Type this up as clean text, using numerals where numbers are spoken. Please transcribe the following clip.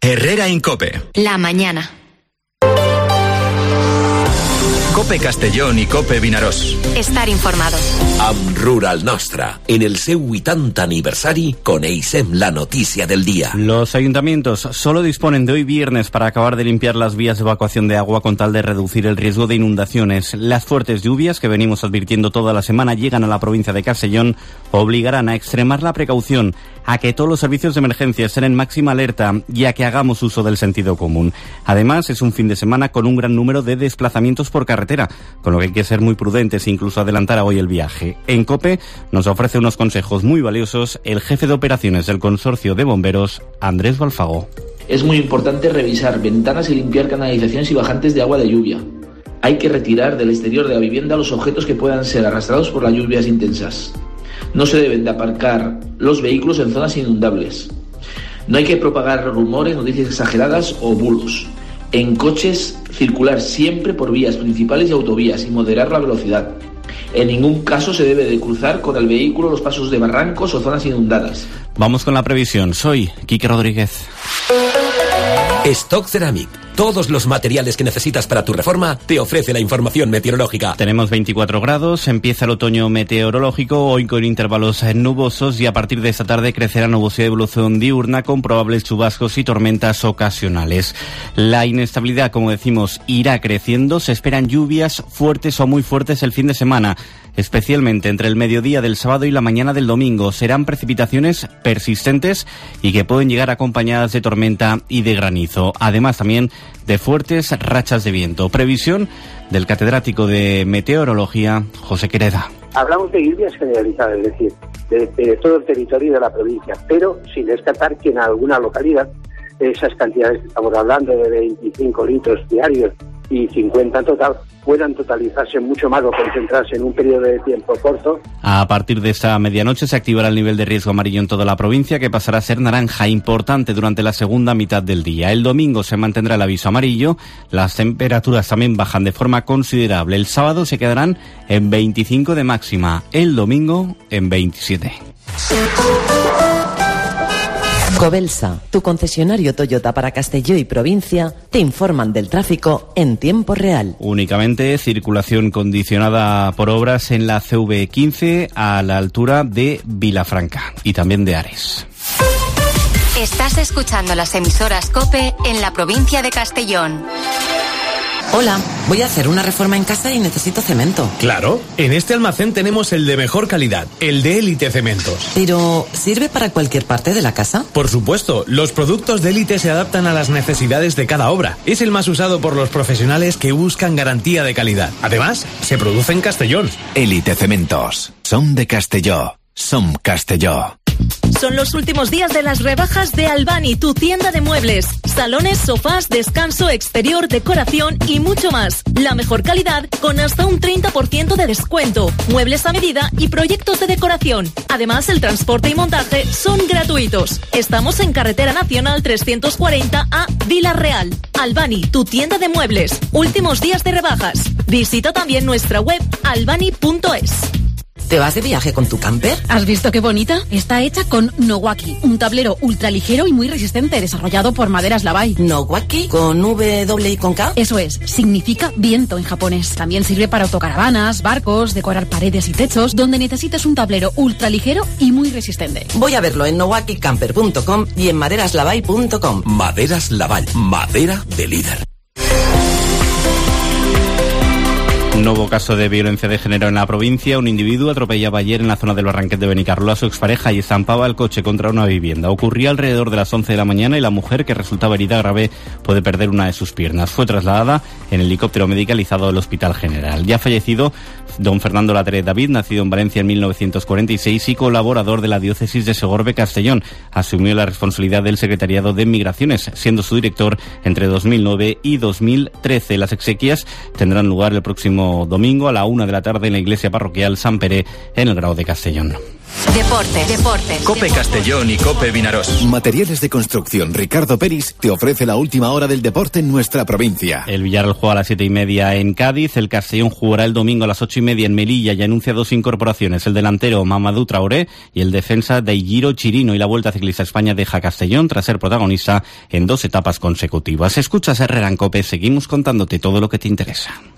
Herrera Incope. La mañana. Cope Castellón y Cope Vinaròs. Estar informado. Amb Rural Nostra, en el seu 80 aniversari, coneixem la noticia del día. Los ayuntamientos solo disponen de hoy viernes para acabar de limpiar las vías de evacuación de agua con tal de reducir el riesgo de inundaciones. Las fuertes lluvias que venimos advirtiendo toda la semana llegan a la provincia de Castellón, obligarán a extremar la precaución, a que todos los servicios de emergencia estén en máxima alerta y a que hagamos uso del sentido común. Además, es un fin de semana con un gran número de desplazamientos por carretera, con lo que hay que ser muy prudentes e incluso adelantar a hoy el viaje. En COPE nos ofrece unos consejos muy valiosos el jefe de operaciones del Consorcio de Bomberos, Andrés Balfago. Es muy importante revisar ventanas y limpiar canalizaciones y bajantes de agua de lluvia. Hay que retirar del exterior de la vivienda los objetos que puedan ser arrastrados por las lluvias intensas. No se deben de aparcar los vehículos en zonas inundables. No hay que propagar rumores, noticias exageradas o bulos. En coches, circular siempre por vías principales y autovías y moderar la velocidad. En ningún caso se debe de cruzar con el vehículo los pasos de barrancos o zonas inundadas. Vamos con la previsión. Soy Quique Rodríguez. Stock Ceramic. Todos los materiales que necesitas para tu reforma te ofrece la información meteorológica. Tenemos 24 grados, empieza el otoño meteorológico, hoy con intervalos nubosos y a partir de esta tarde crecerá nubosidad de evolución diurna con probables chubascos y tormentas ocasionales. La inestabilidad, como decimos, irá creciendo, se esperan lluvias fuertes o muy fuertes el fin de semana. Especialmente entre el mediodía del sábado y la mañana del domingo. Serán precipitaciones persistentes y que pueden llegar acompañadas de tormenta y de granizo. Además también de fuertes rachas de viento. Previsión del catedrático de meteorología, José Quereda. Hablamos de lluvias generalizadas, es decir, de todo el territorio de la provincia, pero sin descartar que en alguna localidad esas cantidades que estamos hablando de 25 litros diarios y 50 en total, puedan totalizarse mucho más o concentrarse en un periodo de tiempo corto. A partir de esta medianoche se activará el nivel de riesgo amarillo en toda la provincia, que pasará a ser naranja, importante durante la segunda mitad del día. El domingo se mantendrá el aviso amarillo, las temperaturas también bajan de forma considerable. El sábado se quedarán en 25 de máxima, el domingo en 27. Cobelsa, tu concesionario Toyota para Castelló y provincia, te informan del tráfico en tiempo real. Únicamente circulación condicionada por obras en la CV15 a la altura de Vilafranca y también de Ares. Estás escuchando las emisoras COPE en la provincia de Castellón. Hola, voy a hacer una reforma en casa y necesito cemento. Claro, en este almacén tenemos el de mejor calidad, el de Élite Cementos. ¿Pero sirve para cualquier parte de la casa? Por supuesto, los productos de Élite se adaptan a las necesidades de cada obra. Es el más usado por los profesionales que buscan garantía de calidad. Además, se produce en Castellón. Élite Cementos. Som de Castelló. Som Castelló. Son los últimos días de las rebajas de Albani, tu tienda de muebles. Salones, sofás, descanso, exterior, decoración y mucho más. La mejor calidad con hasta un 30% de descuento. Muebles a medida y proyectos de decoración. Además, el transporte y montaje son gratuitos. Estamos en Carretera Nacional 340 a Vila Real. Albani, tu tienda de muebles. Últimos días de rebajas. Visita también nuestra web albani.es. ¿Te vas de viaje con tu camper? ¿Has visto qué bonita? Está hecha con Nowaki, un tablero ultraligero y muy resistente, desarrollado por Maderas Lavai. ¿Nowaki? ¿Con W y con K? Eso es, significa viento en japonés. También sirve para autocaravanas, barcos, decorar paredes y techos, donde necesites un tablero ultraligero y muy resistente. Voy a verlo en nowakicamper.com y en maderaslavai.com. Maderas Lavai, madera de líder. Nuevo caso de violencia de género en la provincia. Un individuo atropellaba ayer en la zona del Barranquet de Benicarló a su expareja y estampaba el coche contra una vivienda. Ocurría alrededor de las 11 de la mañana y la mujer, que resultaba herida grave, puede perder una de sus piernas. Fue trasladada en helicóptero medicalizado al Hospital General. Ya fallecido don Fernando Lateré David, nacido en Valencia en 1946 y colaborador de la diócesis de Segorbe-Castellón. Asumió la responsabilidad del Secretariado de Migraciones, siendo su director entre 2009 y 2013. Las exequias tendrán lugar el próximo domingo a la 1 de la tarde en la iglesia parroquial San Pere, en el Grau de Castellón. Deportes. Cope Castellón y Cope Vinaroz. Materiales de construcción Ricardo Peris te ofrece la última hora del deporte en nuestra provincia. El Villarreal juega a las 7:30 en Cádiz, el Castellón jugará el domingo a las 8:30 en Melilla y anuncia 2 incorporaciones, el delantero Mamadou Traoré y el defensa Daigiro Chirino, y la Vuelta Ciclista a España deja a Castellón tras ser protagonista en 2 etapas consecutivas. Escuchas Herrera en Cope, seguimos contándote todo lo que te interesa.